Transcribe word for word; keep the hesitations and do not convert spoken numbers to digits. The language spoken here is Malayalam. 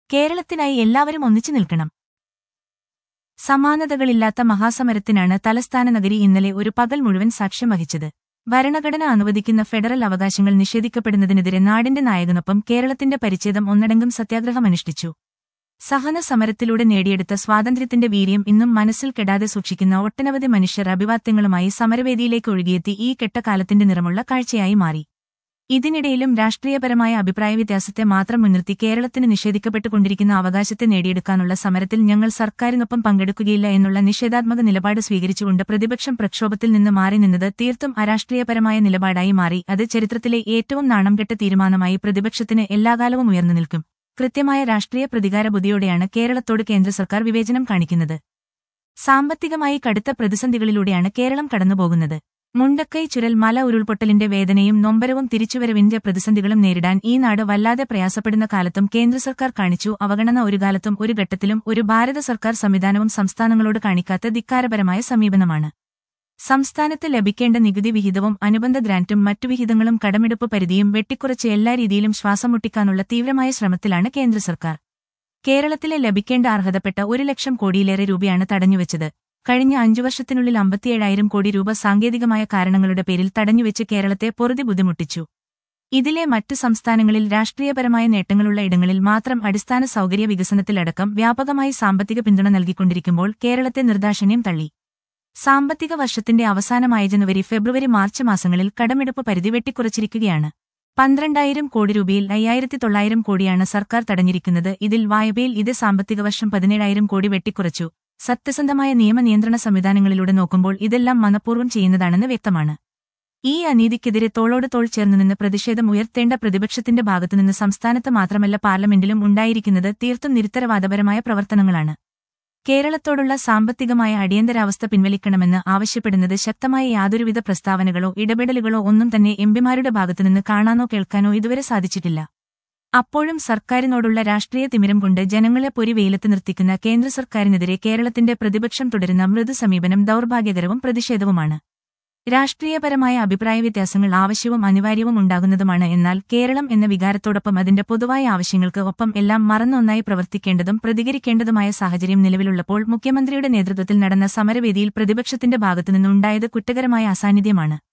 കേരളത്തിനായി എല്ലാവരും ഒന്നിച്ചു നിൽക്കണം. സമാനതകളില്ലാത്ത മഹാസമരത്തിനാണ് തലസ്ഥാന നഗരി ഇന്നലെ ഒരു പകൽ മുഴുവൻ സാക്ഷ്യം വഹിച്ചത്. ഭരണഘടന അനുവദിക്കുന്ന ഫെഡറൽ അവകാശങ്ങൾ നിഷേധിക്കപ്പെടുന്നതിനെതിരെ നാടിന്റെ നായകനൊപ്പം കേരളത്തിന്റെ പരിച്ഛേദം ഒന്നടങ്കം സത്യാഗ്രഹമനുഷ്ഠിച്ചു. സഹന സമരത്തിലൂടെ നേടിയെടുത്ത സ്വാതന്ത്ര്യത്തിന്റെ വീര്യം ഇന്നും മനസ്സിൽ കെടാതെ സൂക്ഷിക്കുന്ന ഒട്ടനവധി മനുഷ്യർ അഭിവാദ്യങ്ങളുമായി സമരവേദിയിലേക്ക് ഒഴുകിയെത്തി ഈ കെട്ടകാലത്തിന്റെ നിറമുള്ള കാഴ്ചയായി മാറി. ഇതിനിടയിലും രാഷ്ട്രീയപരമായ അഭിപ്രായവ്യത്യാസത്തെ മാത്രം മുൻനിർത്തി കേരളത്തിന് നിഷേധിക്കപ്പെട്ടുകൊണ്ടിരിക്കുന്ന അവകാശത്തെ നേടിയെടുക്കാനുള്ള സമരത്തിൽ ഞങ്ങൾ സർക്കാരിനൊപ്പം പങ്കെടുക്കുകയില്ല എന്നുള്ള നിഷേധാത്മക നിലപാട് സ്വീകരിച്ചുകൊണ്ട് പ്രതിപക്ഷം പ്രക്ഷോഭത്തിൽ നിന്ന് മാറി നിന്നത് തീർത്തും അരാഷ്ട്രീയപരമായ നിലപാടായി മാറി. അത് ചരിത്രത്തിലെ ഏറ്റവും നാണംകെട്ട തീരുമാനമായി പ്രതിപക്ഷത്തിന് എല്ലാകാലവും ഉയർന്നു നിൽക്കും. കൃത്യമായ രാഷ്ട്രീയ പ്രതികാരബുദ്ധിയോടെയാണ് കേരളത്തോട് കേന്ദ്ര സർക്കാർ വിവേചനം കാണിക്കുന്നത്. സാമ്പത്തികമായി കടുത്ത പ്രതിസന്ധികളിലൂടെയാണ് കേരളം കടന്നുപോകുന്നത്. മുണ്ടക്കൈ ചുരൽ മല ഉരുൾപൊട്ടലിന്റെ വേദനയും നൊമ്പരവും തിരിച്ചുവരവിന്റെ പ്രതിസന്ധികളും നേരിടാൻ ഈ നാട് വല്ലാതെ പ്രയാസപ്പെടുന്ന കാലത്തും കേന്ദ്ര സർക്കാർ കാണിച്ചു അവഗണന. ഒരു കാലത്തും ഒരു ഘട്ടത്തിലും ഒരു ഭാരത സർക്കാർ സംവിധാനവും സംസ്ഥാനങ്ങളോട് കാണിക്കാത്ത ധിക്കാരപരമായ സമീപനമാണ്. സംസ്ഥാനത്ത് ലഭിക്കേണ്ട നികുതി വിഹിതവും അനുബന്ധ ഗ്രാന്റും മറ്റു വിഹിതങ്ങളും കടമെടുപ്പ് പരിധിയും വെട്ടിക്കുറച്ച് എല്ലാ രീതിയിലും ശ്വാസം മുട്ടിക്കാനുള്ള തീവ്രമായ ശ്രമത്തിലാണ് കേന്ദ്ര സർക്കാർ. കേരളത്തിലെ ലഭിക്കേണ്ട അർഹതപ്പെട്ട ഒരു ലക്ഷം കോടിയിലേറെ രൂപയാണ് തടഞ്ഞുവെച്ചത്. കഴിഞ്ഞ അഞ്ചു വർഷത്തിനുള്ളിൽ അമ്പത്തിയേഴായിരം കോടി രൂപ സാങ്കേതികമായ കാരണങ്ങളുടെ പേരിൽ തടഞ്ഞുവെച്ച് കേരളത്തെ പൊറുതി ബുദ്ധിമുട്ടിച്ചു. ഇതിലെ മറ്റു സംസ്ഥാനങ്ങളിൽ രാഷ്ട്രീയപരമായ നേട്ടങ്ങളുള്ള ഇടങ്ങളിൽ മാത്രം അടിസ്ഥാന സൗകര്യ വികസനത്തിലടക്കം വ്യാപകമായി സാമ്പത്തിക പിന്തുണ നൽകിക്കൊണ്ടിരിക്കുമ്പോൾ കേരളത്തെ നിർദാക്ഷിണ്യം തള്ളി. സാമ്പത്തിക വർഷത്തിന്റെ അവസാനമായ ജനുവരി ഫെബ്രുവരി മാർച്ച് മാസങ്ങളിൽ കടമെടുപ്പ് പരിധി വെട്ടിക്കുറച്ചിരിക്കുകയാണ്. പന്ത്രണ്ടായിരം കോടി രൂപയിൽ അയ്യായിരത്തി തൊള്ളായിരം കോടിയാണ് സർക്കാർ തടഞ്ഞിരിക്കുന്നത്. ഇതിൽ വായ്പയിൽ ഇതേ സാമ്പത്തിക വർഷം പതിനേഴായിരം കോടി വെട്ടിക്കുറച്ചു. സത്യസന്ധമായ നിയമനിയന്ത്രണ സംവിധാനങ്ങളിലൂടെ നോക്കുമ്പോൾ ഇതെല്ലാം മനഃപൂർവ്വം ചെയ്യുന്നതാണെന്ന് വ്യക്തമാണ്. ഈ അനീതിക്കെതിരെ തോളോട് തോൾ ചേർന്നുനിന്ന് പ്രതിഷേധം ഉയർത്തേണ്ട പ്രതിപക്ഷത്തിന്റെ ഭാഗത്തുനിന്ന് സംസ്ഥാനത്ത് മാത്രമല്ല പാർലമെന്റിലും ഉണ്ടായിരിക്കുന്നത് തീർത്തും നിരുത്തരവാദപരമായ പ്രവർത്തനങ്ങളാണ്. കേരളത്തോടുള്ള സാമ്പത്തികമായ അടിയന്തരാവസ്ഥ പിൻവലിക്കണമെന്ന് ആവശ്യപ്പെടുന്നത് ശക്തമായ യാതൊരുവിധ പ്രസ്താവനകളോ ഇടപെടലുകളോ ഒന്നും തന്നെ എംപിമാരുടെ ഭാഗത്തുനിന്ന് കാണാനോ കേൾക്കാനോ ഇതുവരെ സാധിച്ചിട്ടില്ല. അപ്പോഴും സർക്കാരിനോടുള്ള രാഷ്ട്രീയ തിമിരം കൊണ്ട് ജനങ്ങളെ പൊരി വെയിലത്ത് നിർത്തിക്കുന്ന കേന്ദ്ര സർക്കാരിനെതിരെ കേരളത്തിന്റെ പ്രതിപക്ഷം തുടരുന്ന മൃദു സമീപനം ദൗർഭാഗ്യകരവും പ്രതിഷേധവുമാണ്. രാഷ്ട്രീയപരമായ അഭിപ്രായവ്യത്യാസങ്ങൾ ആവശ്യവും അനിവാര്യവും ഉണ്ടാകുന്നതുമാണ്. എന്നാൽ കേരളം എന്ന വികാരത്തോടൊപ്പം അതിന്റെ പൊതുവായ ആവശ്യങ്ങൾക്ക് ഒപ്പം എല്ലാം മറന്നൊന്നായി പ്രവർത്തിക്കേണ്ടതും പ്രതികരിക്കേണ്ടതുമായ സാഹചര്യം നിലവിലുള്ളപ്പോൾ മുഖ്യമന്ത്രിയുടെ നേതൃത്വത്തിൽ നടന്ന സമരവേദിയിൽ പ്രതിപക്ഷത്തിന്റെ ഭാഗത്തുനിന്നുണ്ടായത് കുറ്റകരമായ അസാന്നിധ്യമാണ്.